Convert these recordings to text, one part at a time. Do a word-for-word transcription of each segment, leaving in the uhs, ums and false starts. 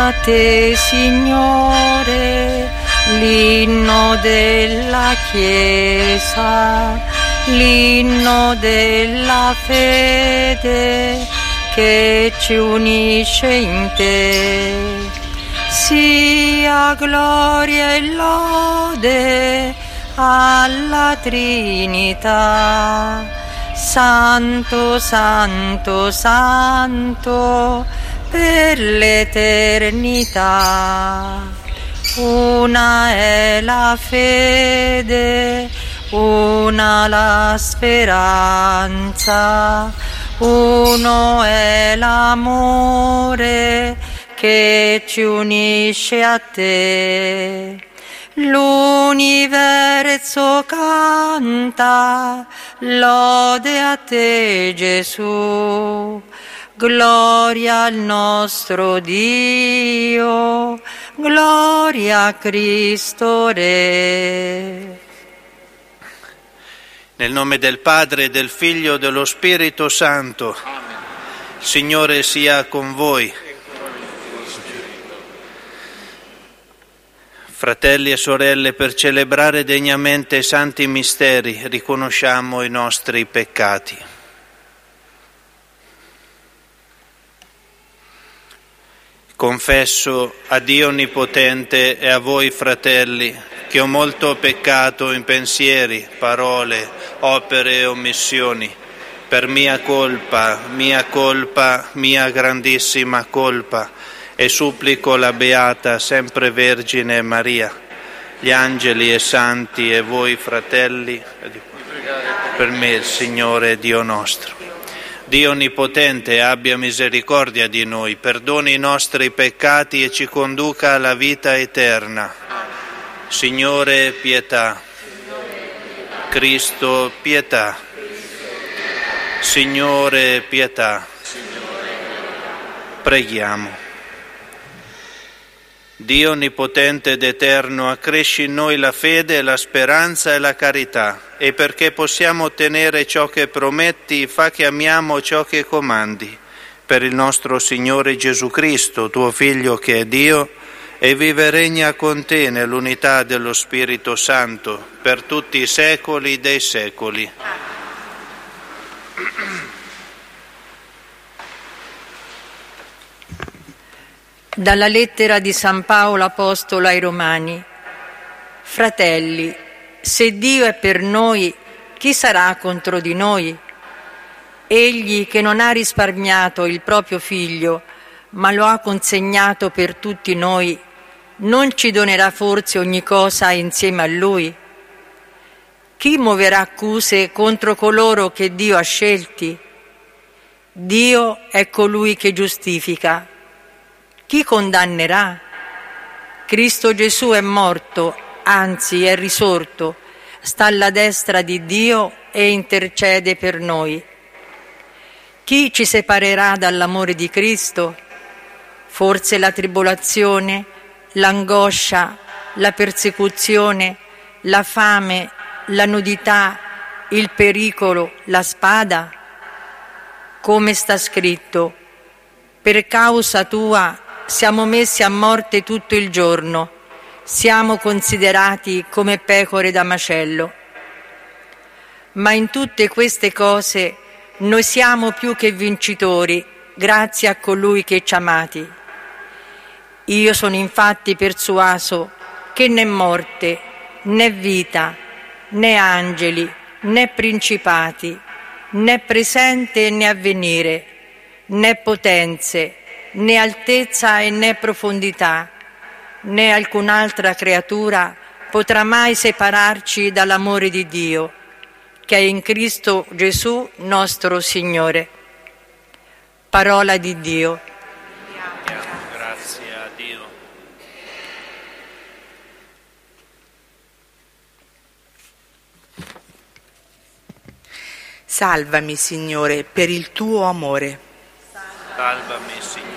a te, Signore, l'inno della Chiesa, l'inno della fede che ci unisce in te. Sia gloria e lode alla Trinità. Santo, santo, santo per l'eternità. Una è la fede, una la speranza, uno è l'amore che ci unisce a te. L'universo canta lode a te, Gesù. Gloria al nostro Dio, gloria a Cristo Re. Nel nome del Padre, del Figlio e dello Spirito Santo. Amen. Il Signore sia con voi. Fratelli e sorelle, per celebrare degnamente i santi misteri, riconosciamo i nostri peccati. Confesso a Dio Onnipotente e a voi, fratelli, che ho molto peccato in pensieri, parole, opere e omissioni, per mia colpa, mia colpa, mia grandissima colpa, e supplico la Beata Sempre Vergine Maria, gli angeli e santi e voi, fratelli, per me il Signore Dio nostro. Dio Onnipotente abbia misericordia di noi, perdoni i nostri peccati e ci conduca alla vita eterna. Signore, pietà. Cristo, pietà. Signore, pietà. Preghiamo. Dio Onnipotente ed Eterno, accresci in noi la fede, la speranza e la carità, e perché possiamo ottenere ciò che prometti, fa che amiamo ciò che comandi. Per il nostro Signore Gesù Cristo, tuo Figlio che è Dio, e vive e regna con te nell'unità dello Spirito Santo, per tutti i secoli dei secoli. Dalla lettera di San Paolo Apostolo ai Romani. Fratelli, se Dio è per noi, chi sarà contro di noi? Egli che non ha risparmiato il proprio figlio, ma lo ha consegnato per tutti noi, non ci donerà forse ogni cosa insieme a Lui? Chi muoverà accuse contro coloro che Dio ha scelti? Dio è colui che giustifica. Chi condannerà? Cristo Gesù è morto, anzi è risorto, sta alla destra di Dio e intercede per noi. Chi ci separerà dall'amore di Cristo? Forse la tribolazione, l'angoscia, la persecuzione, la fame, la nudità, il pericolo, la spada? Come sta scritto: per causa tua siamo messi a morte tutto il giorno, siamo considerati come pecore da macello. Ma in tutte queste cose noi siamo più che vincitori, grazie a colui che ci ha amati. Io sono infatti persuaso che né morte, né vita, né angeli, né principati, né presente né avvenire, né potenze, né altezza e né profondità, né alcun'altra creatura potrà mai separarci dall'amore di Dio, che è in Cristo Gesù nostro Signore. Parola di Dio. Grazie a Dio. Salvami, Signore, per il tuo amore. Salvami, Signore.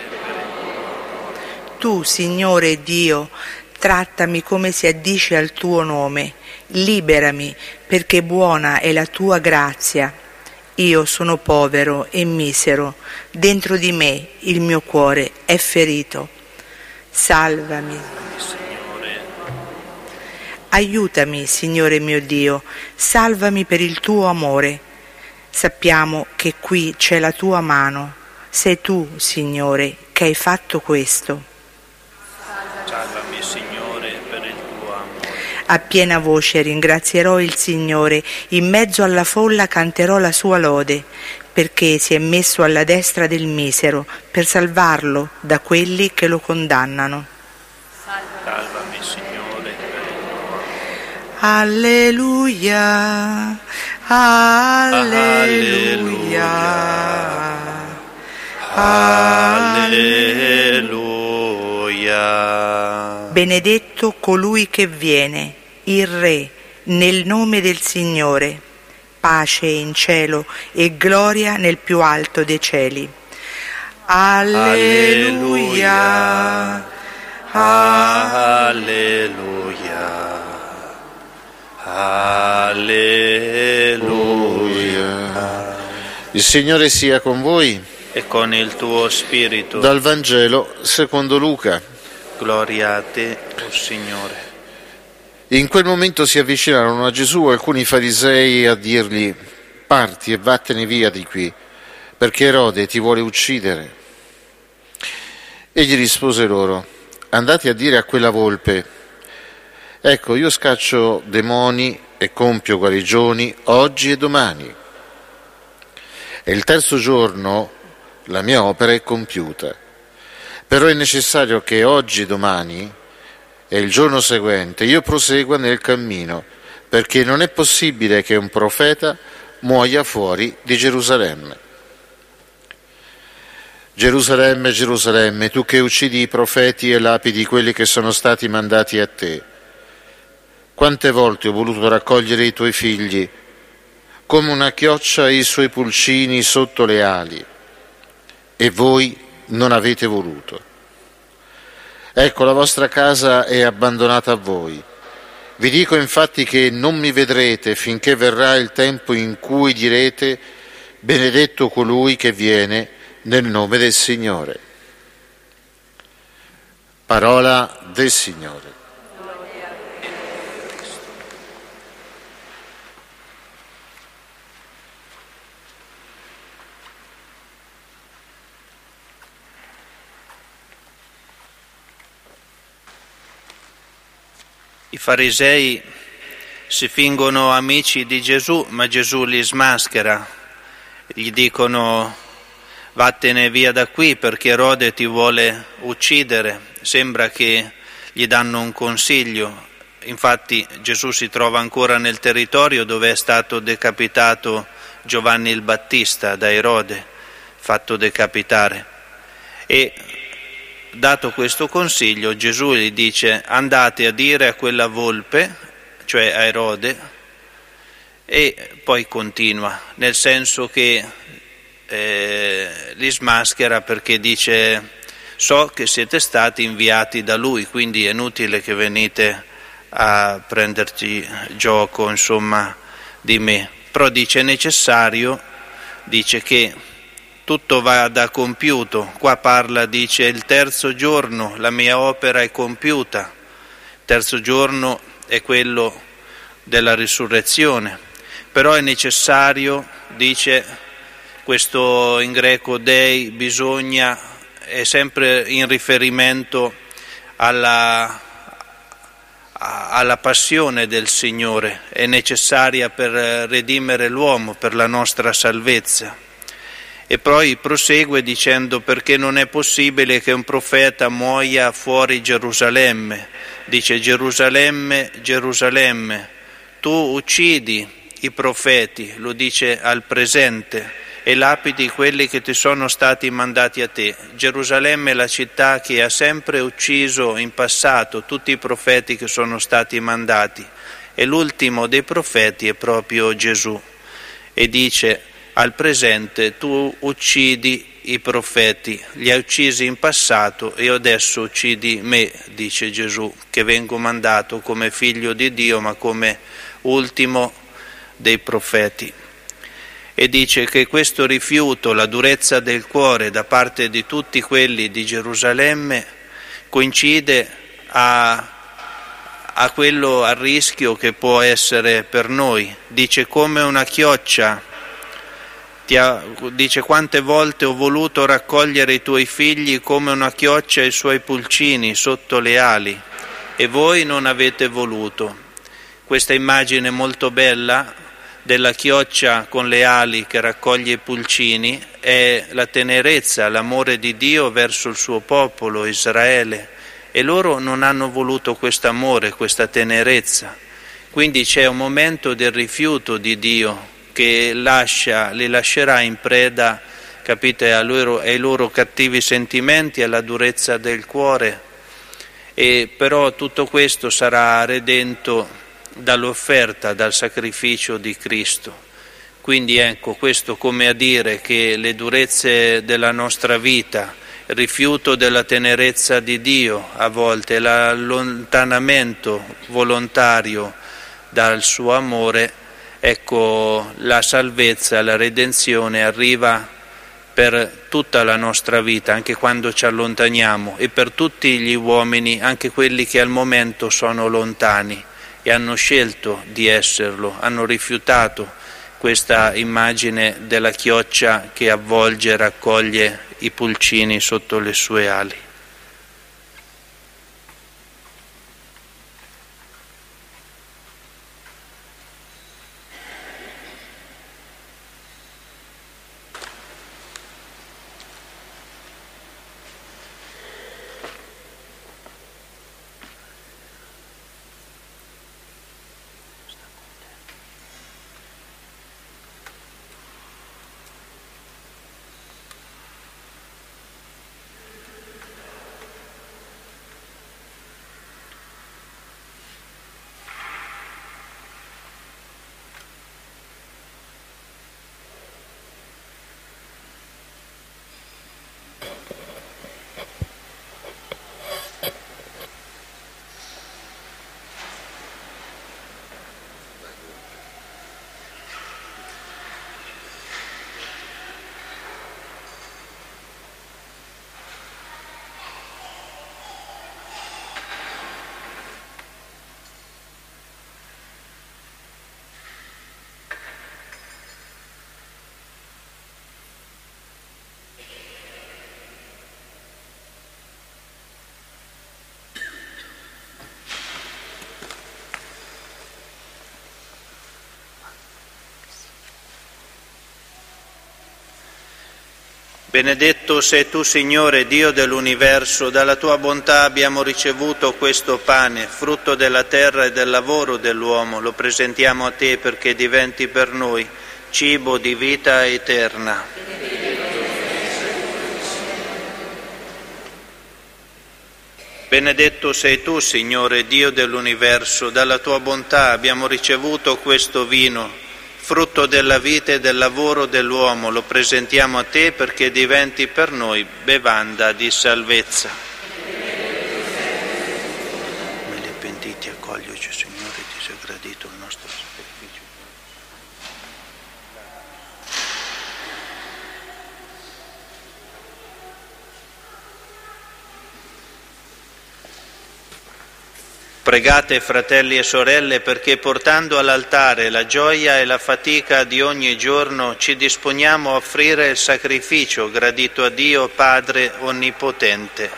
Tu, Signore Dio, trattami come si addice al tuo nome, liberami, perché buona è la tua grazia. Io sono povero e misero, dentro di me il mio cuore è ferito. salvami. Aiutami, Signore mio Dio, salvami per il tuo amore. Sappiamo che qui c'è la tua mano. Sei tu, Signore, che hai fatto questo. Salvami, Signore, per il tuo amore. A piena voce ringrazierò il Signore, in mezzo alla folla canterò la sua lode, perché si è messo alla destra del misero per salvarlo da quelli che lo condannano. Salvami, Signore, per il tuo amore. Alleluia, alleluia, alleluia. Benedetto colui che viene, il Re, nel nome del Signore. Pace in cielo e gloria nel più alto dei cieli. Alleluia, alleluia, alleluia. Il Signore sia con voi. E con il tuo spirito. Dal Vangelo secondo Luca. Gloria a te, o Signore. In quel momento si avvicinarono a Gesù alcuni farisei a dirgli: parti e vattene via di qui, perché Erode ti vuole uccidere. Egli rispose loro: andate a dire a quella volpe: ecco, io scaccio demoni e compio guarigioni oggi e domani, e il terzo giorno la mia opera è compiuta. Però è necessario che oggi e domani e il giorno seguente io prosegua nel cammino, perché non è possibile che un profeta muoia fuori di Gerusalemme. Gerusalemme, Gerusalemme, tu che uccidi i profeti e lapidi quelli che sono stati mandati a te. Quante volte ho voluto raccogliere i tuoi figli, come una chioccia i suoi pulcini sotto le ali, e voi non avete voluto. Ecco, la vostra casa è abbandonata a voi. Vi dico infatti che non mi vedrete finché verrà il tempo in cui direte: benedetto colui che viene nel nome del Signore. Parola del Signore. I farisei si fingono amici di Gesù, ma Gesù li smaschera. Gli dicono: vattene via da qui perché Erode ti vuole uccidere. Sembra che gli danno un consiglio. Infatti Gesù si trova ancora nel territorio dove è stato decapitato Giovanni il Battista da Erode, fatto decapitare. E dato questo consiglio, Gesù gli dice: andate a dire a quella volpe, cioè a Erode, e poi continua, nel senso che eh, li smaschera, perché dice: so che siete stati inviati da lui, quindi è inutile che venite a prenderci gioco, insomma, di me. Però dice: è necessario, dice che tutto vada compiuto. Qua parla, dice: il terzo giorno la mia opera è compiuta. Il terzo giorno è quello della risurrezione. Però è necessario, dice, questo in greco dei, bisogna, è sempre in riferimento alla, alla passione del Signore, è necessaria per redimere l'uomo, per la nostra salvezza. E poi prosegue dicendo: perché non è possibile che un profeta muoia fuori Gerusalemme. Dice: Gerusalemme, Gerusalemme, tu uccidi i profeti, lo dice al presente, e lapidi quelli che ti sono stati mandati a te. Gerusalemme è la città che ha sempre ucciso in passato tutti i profeti che sono stati mandati, e l'ultimo dei profeti è proprio Gesù. E dice al presente: tu uccidi i profeti, li hai uccisi in passato e adesso uccidi me, dice Gesù, che vengo mandato come figlio di Dio ma come ultimo dei profeti. E dice che questo rifiuto, la durezza del cuore da parte di tutti quelli di Gerusalemme, coincide a, a quello, al rischio che può essere per noi. Dice come una chioccia, ti ha, dice quante volte ho voluto raccogliere i tuoi figli come una chioccia i suoi pulcini sotto le ali e voi non avete voluto. Questa immagine molto bella della chioccia con le ali che raccoglie i pulcini è la tenerezza, l'amore di Dio verso il suo popolo, Israele, e loro non hanno voluto questo amore, questa tenerezza. Quindi c'è un momento del rifiuto di Dio che lascia, li lascerà in preda, capite, ai loro, ai loro cattivi sentimenti, alla durezza del cuore, e però tutto questo sarà redento dall'offerta, dal sacrificio di Cristo. Quindi ecco, questo come a dire che le durezze della nostra vita, il rifiuto della tenerezza di Dio a volte, l'allontanamento volontario dal suo amore, ecco, la salvezza, la redenzione arriva per tutta la nostra vita, anche quando ci allontaniamo, e per tutti gli uomini, anche quelli che al momento sono lontani e hanno scelto di esserlo, hanno rifiutato questa immagine della chioccia che avvolge e raccoglie i pulcini sotto le sue ali. Benedetto sei tu, Signore, Dio dell'universo, dalla tua bontà abbiamo ricevuto questo pane, frutto della terra e del lavoro dell'uomo. Lo presentiamo a te perché diventi per noi cibo di vita eterna. Benedetto sei tu, Signore, Dio dell'universo, dalla tua bontà abbiamo ricevuto questo vino, frutto della vita e del lavoro dell'uomo. Lo presentiamo a te perché diventi per noi bevanda di salvezza. Meli pentiti, accoglioci, Signore, ti sia gradito il nostro sacrificio. Pregate, fratelli e sorelle, perché portando all'altare la gioia e la fatica di ogni giorno ci disponiamo a offrire il sacrificio gradito a Dio Padre Onnipotente.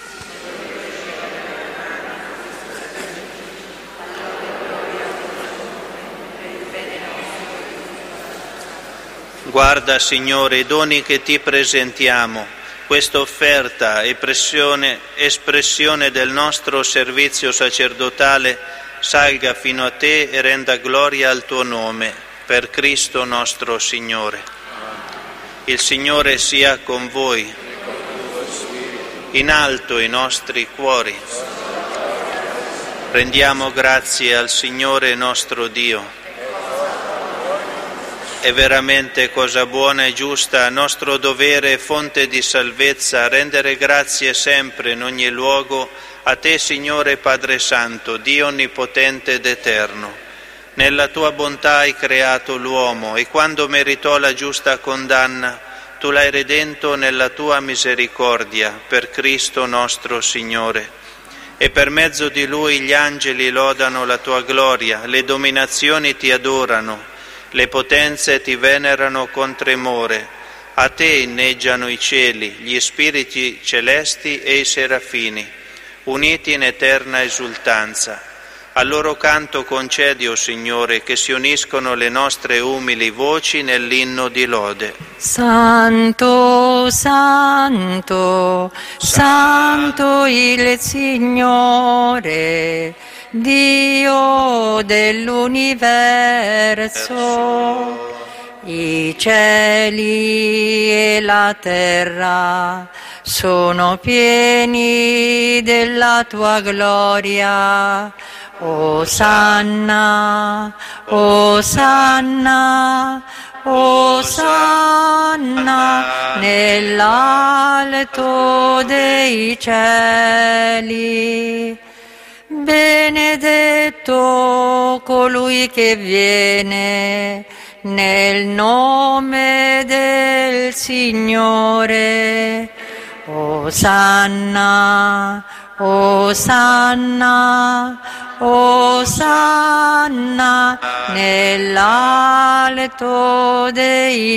Guarda, Signore, i doni che ti presentiamo, questa offerta e espressione del nostro servizio sacerdotale salga fino a te e renda gloria al tuo nome, per Cristo nostro Signore. Il Signore sia con voi. In alto i nostri cuori. Rendiamo grazie al Signore nostro Dio. È veramente cosa buona e giusta, nostro dovere e fonte di salvezza, rendere grazie sempre in ogni luogo a te, Signore Padre Santo, Dio onnipotente ed eterno. Nella tua bontà hai creato l'uomo e quando meritò la giusta condanna, tu l'hai redento nella tua misericordia, per Cristo nostro Signore. E per mezzo di Lui gli angeli lodano la tua gloria, le dominazioni ti adorano, le potenze ti venerano con tremore. A te inneggiano i cieli, gli spiriti celesti e i serafini, uniti in eterna esultanza. Al loro canto concedi, o Signore, che si uniscono le nostre umili voci nell'inno di lode. Santo, Santo, Santo il Signore, Dio dell'universo. I cieli e la terra sono pieni della tua gloria. Osanna, Osanna, Osanna nell'alto dei cieli. Benedetto colui che viene nel nome del Signore. Osanna, Osanna, Osanna nell'alto dei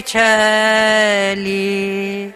cieli.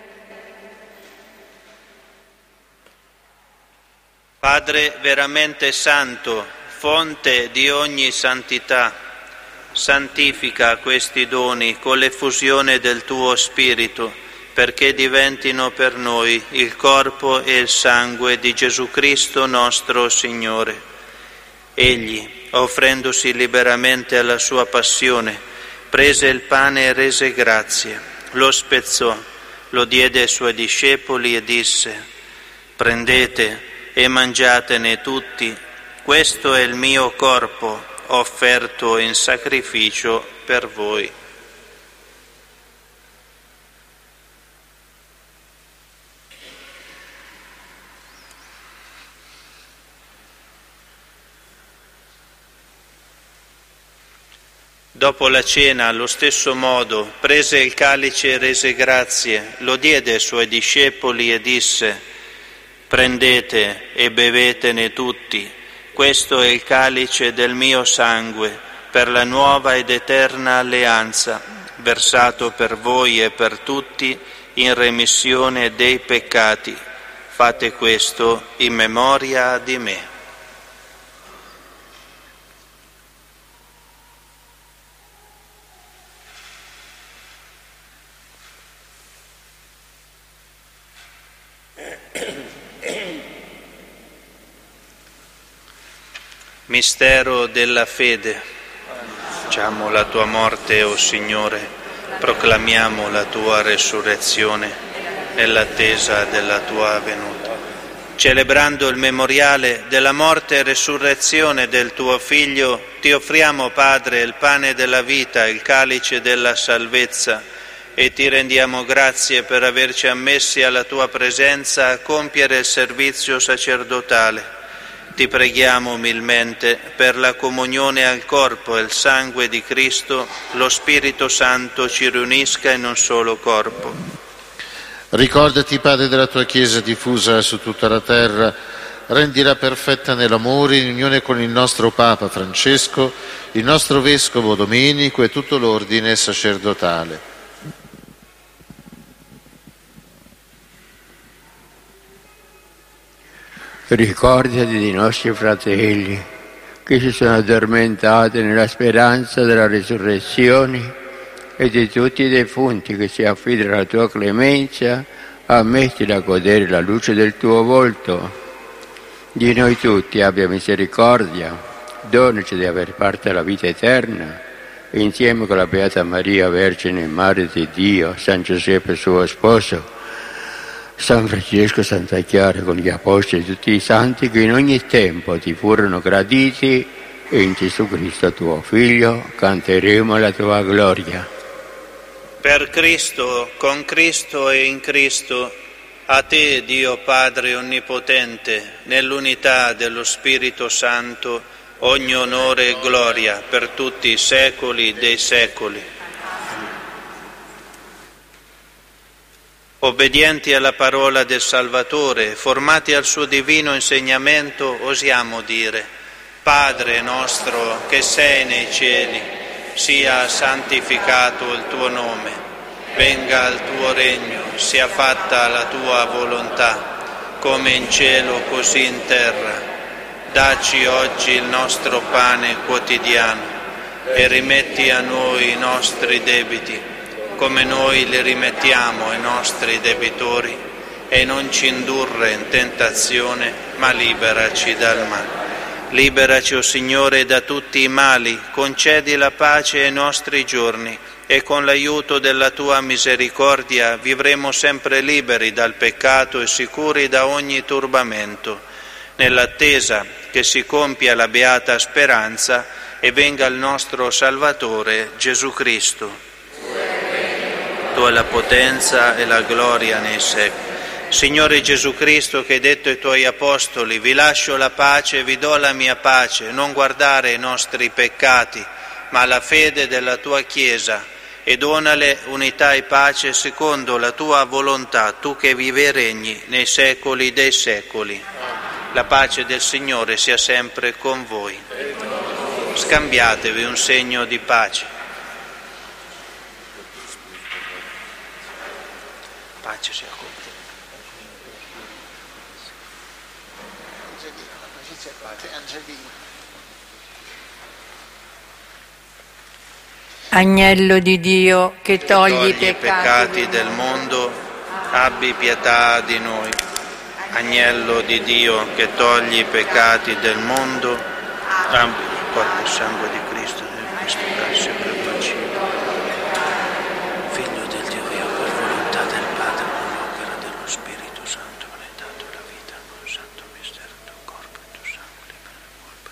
Padre veramente santo, fonte di ogni santità, santifica questi doni con l'effusione del tuo Spirito, perché diventino per noi il corpo e il sangue di Gesù Cristo nostro Signore. Egli, offrendosi liberamente alla sua passione, prese il pane e rese grazie, lo spezzò, lo diede ai suoi discepoli e disse: «Prendete e mangiatene tutti, questo è il mio corpo, offerto in sacrificio per voi». Dopo la cena, allo stesso modo, prese il calice e rese grazie, lo diede ai suoi discepoli e disse: «Prendete e bevetene tutti, questo è il calice del mio sangue, per la nuova ed eterna alleanza, versato per voi e per tutti in remissione dei peccati. Fate questo in memoria di me». Mistero della fede. Annunciamo la tua morte, o Signore, proclamiamo la tua resurrezione nell'attesa della tua venuta. Celebrando il memoriale della morte e resurrezione del tuo Figlio, ti offriamo, Padre, il pane della vita, il calice della salvezza, e ti rendiamo grazie per averci ammessi alla tua presenza a compiere il servizio sacerdotale. Ti preghiamo umilmente per la comunione al corpo e al sangue di Cristo, lo Spirito Santo ci riunisca in un solo corpo. Ricordati, Padre, della tua Chiesa diffusa su tutta la terra, rendila perfetta nell'amore in unione con il nostro Papa Francesco, il nostro Vescovo Domenico e tutto l'ordine sacerdotale. Ricordati dei nostri fratelli che si sono addormentati nella speranza della risurrezione e di tutti i defunti che si affidano alla tua clemenza, ammettili a godere la luce del tuo volto. Di noi tutti abbia misericordia, donaci di aver parte alla vita eterna, e insieme con la Beata Maria, Vergine e Madre di Dio, San Giuseppe suo sposo, San Francesco, Santa Chiara, con gli Apostoli e tutti i Santi che in ogni tempo ti furono graditi, e in Gesù Cristo tuo Figlio canteremo la tua gloria. Per Cristo, con Cristo e in Cristo, a te, Dio Padre Onnipotente, nell'unità dello Spirito Santo, ogni onore e gloria per tutti i secoli dei secoli. Obbedienti alla parola del Salvatore, formati al suo divino insegnamento, osiamo dire: Padre nostro che sei nei cieli, sia santificato il tuo nome, venga il tuo regno, sia fatta la tua volontà, come in cielo così in terra. Dacci oggi il nostro pane quotidiano e rimetti a noi i nostri debiti, come noi li rimettiamo ai nostri debitori, e non ci indurre in tentazione, ma liberaci dal male. Liberaci, o Signore, da tutti i mali, concedi la pace ai nostri giorni, e con l'aiuto della Tua misericordia vivremo sempre liberi dal peccato e sicuri da ogni turbamento, nell'attesa che si compia la beata speranza e venga il nostro Salvatore Gesù Cristo. Tua è la potenza e la gloria nei secoli. Signore Gesù Cristo, che hai detto ai Tuoi Apostoli: vi lascio la pace, vi do la mia pace, non guardare i nostri peccati, ma la fede della Tua Chiesa, e donale unità e pace secondo la Tua volontà, Tu che vivi e regni nei secoli dei secoli. La pace del Signore sia sempre con voi. Scambiatevi un segno di pace. Pace sia con te. Agnello di Dio che togli, togli i peccati, peccati del mondo, abbi pietà di noi. Agnello di Dio che togli i peccati del mondo, abbi il corpo e il sangue di Cristo, deve ispirarsi per il Figlio del Dio vivo, per volontà del Padre, con l'opera dello Spirito Santo, non è dato la vita con il santo mistero, il tuo corpo e il tuo sangue, libera le colpe.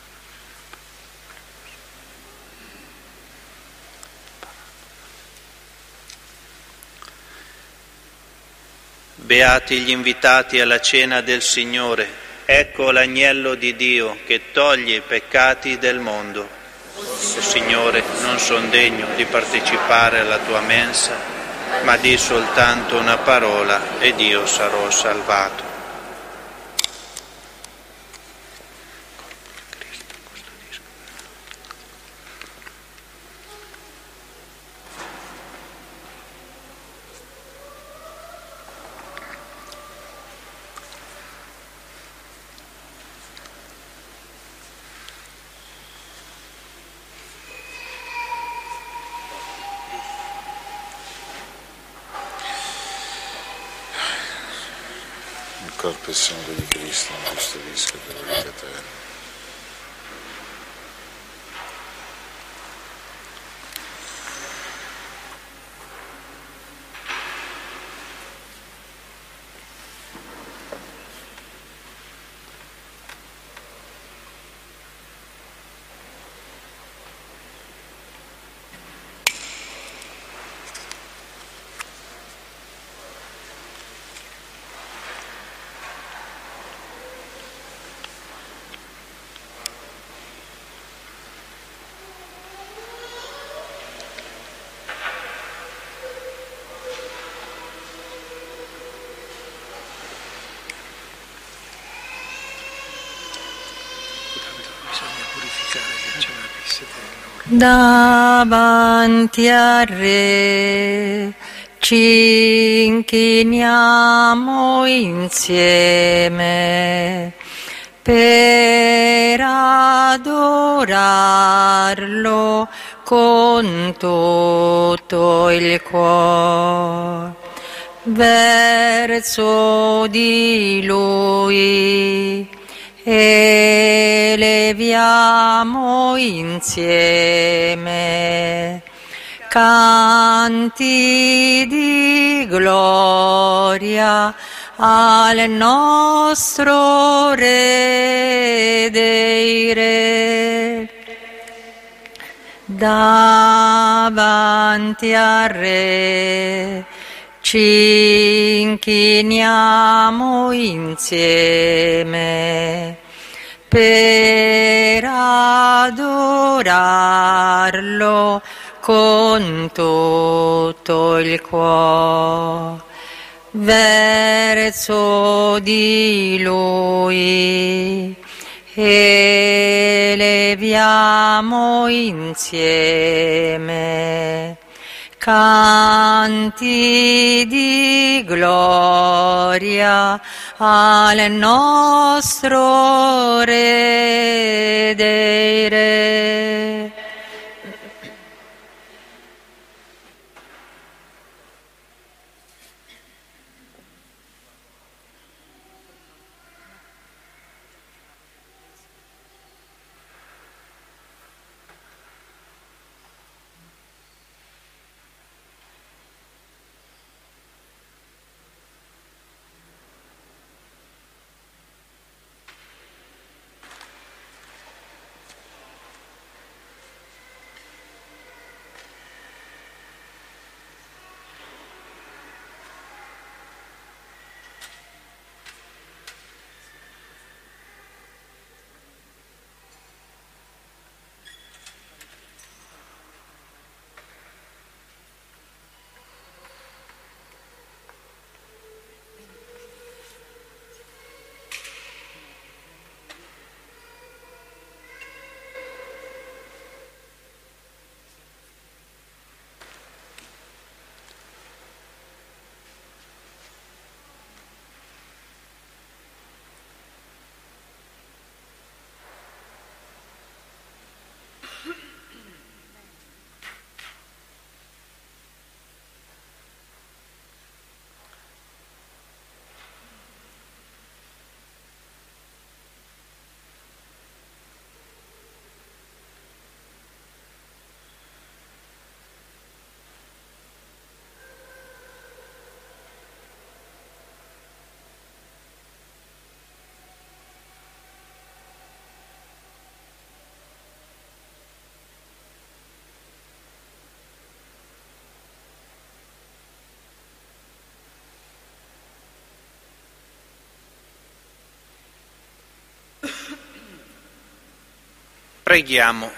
Beati gli invitati alla cena del Signore, ecco l'agnello di Dio che toglie i peccati del mondo. O Signore, non son degno di partecipare alla tua mensa, ma di soltanto una parola ed io sarò salvato. Il corpo e il sangue di Cristo non custodisca per la vita eterna. Davanti al Re ci inchiniamo insieme per adorarlo con tutto il cuore. Verso di Lui eleviamo insieme canti di gloria al nostro Re dei Re. Davanti al Re ci inchiniamo insieme per adorarlo con tutto il cuore. verso di Lui. Eleviamo insieme canti di gloria al nostro Re dei Re. Preghiamo.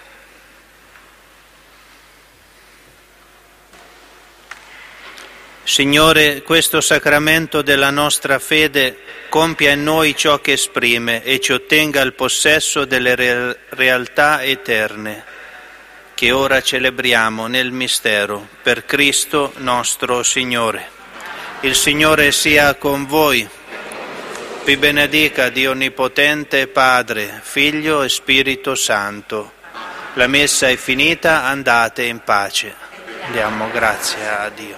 Signore, questo sacramento della nostra fede compia in noi ciò che esprime e ci ottenga il possesso delle re- realtà eterne, che ora celebriamo nel mistero, per Cristo nostro Signore. Il Signore sia con voi. Vi benedica Dio Onnipotente, Padre, Figlio e Spirito Santo. La messa è finita, andate in pace. Diamo grazie a Dio.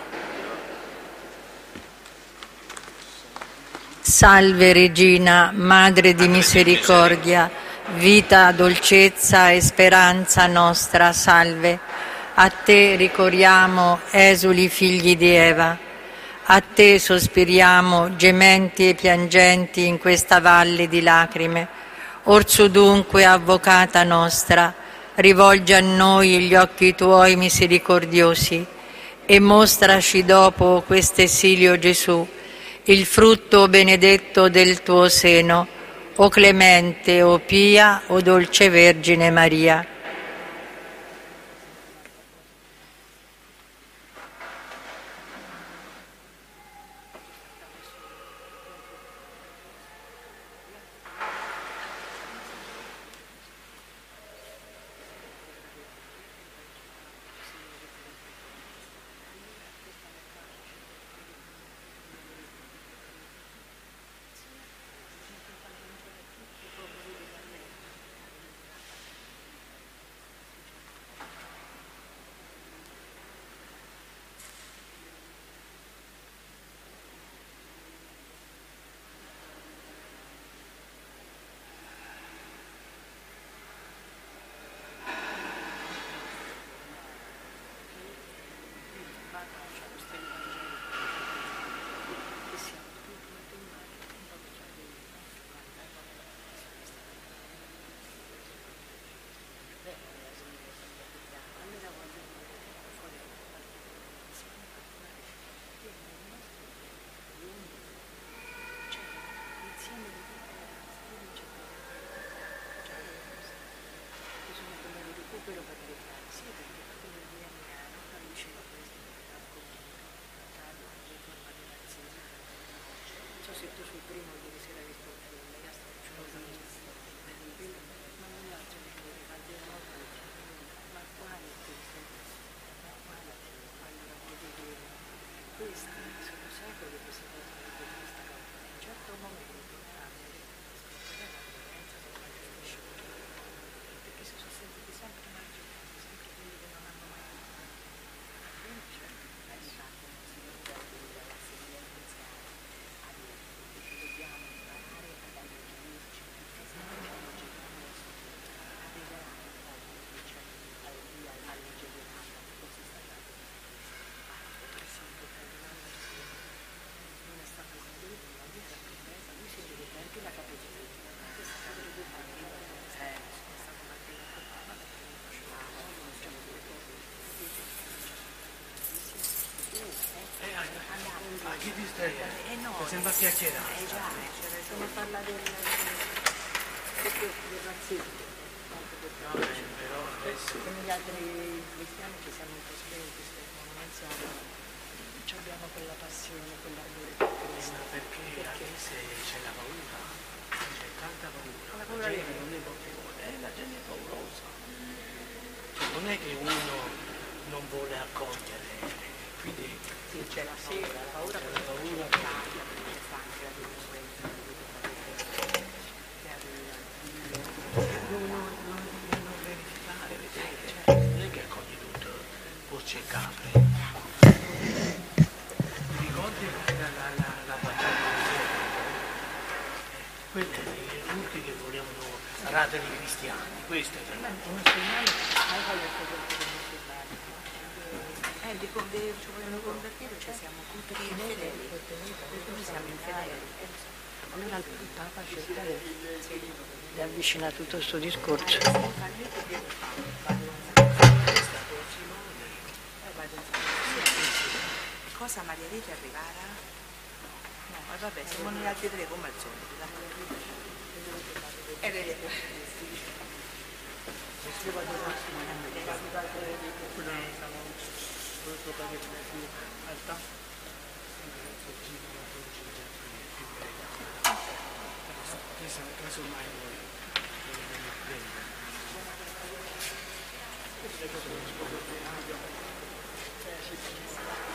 Salve Regina, Madre di misericordia, vita, dolcezza e speranza nostra, salve. A te ricorriamo, esuli figli di Eva. A te sospiriamo, gementi e piangenti in questa valle di lacrime. Orso dunque, avvocata nostra, rivolgi a noi gli occhi tuoi misericordiosi e mostraci dopo quest'esilio Gesù, il frutto benedetto del tuo seno, o clemente, o pia, o dolce Vergine Maria. Chi ti stai? Eh no, mi sembra chiacchierare. Eh già, sono a parlare del razzismo. Però adesso come gli altri cristiani ci siamo un po' spenti, non siamo, non abbiamo quella passione, quell'amore per Cristo. Perché, perché anche se c'è la paura, c'è tanta paura, la, paura la gente non è notevole, eh, la gente è paurosa. Cioè, non è che uno non vuole accogliere, quindi sì, c'è la paura, la paura per la paura cambia, perché fa anche la delinquenza, non, non, non, non verificare, vedere, cioè, non è che accogli tutto, porci e capre. Mi ricordi la, la, la, la battaglia di Pietro? Quelli le tutti che volevano radere i cristiani, questo è per me. I musulmani, hai vogliato che i musulmani. Eh, di convertire, ci vogliono convertire, cioè siamo tutti infedeli, noi siamo infedeli. Allora il Papa cerca di avvicinare tutto questo discorso. Cosa Maria Rita arrivara? No, ma vabbè, siamo noi altri tre come al solito. E vedete. Sopra che è più alta, questa casomai noi dobbiamo prendere. Questo è cosa che